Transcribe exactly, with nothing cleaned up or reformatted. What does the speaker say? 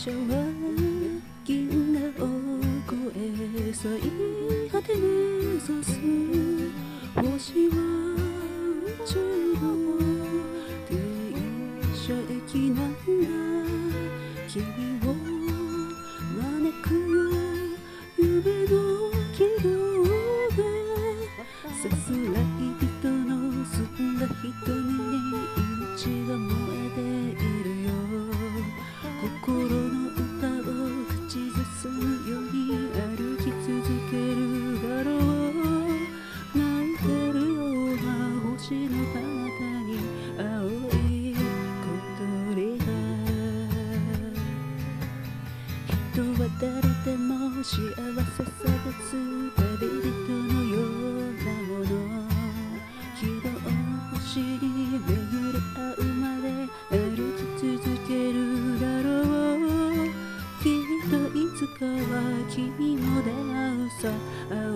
車は銀河を越え最果てに目指す星は宇宙の停車駅なんだ。君を招くよ夢の希望でさすらい人の澄んだ瞳に命が燃えているよ。心の歌を口ずさむように歩き続けるだろう。泣いてるような星の彼方に青い小鳥が。人は誰でも幸せ探す旅人のようなもの。希望の星に巡り合うまで歩き続けるだろう。きっといつかは君も出会うさ。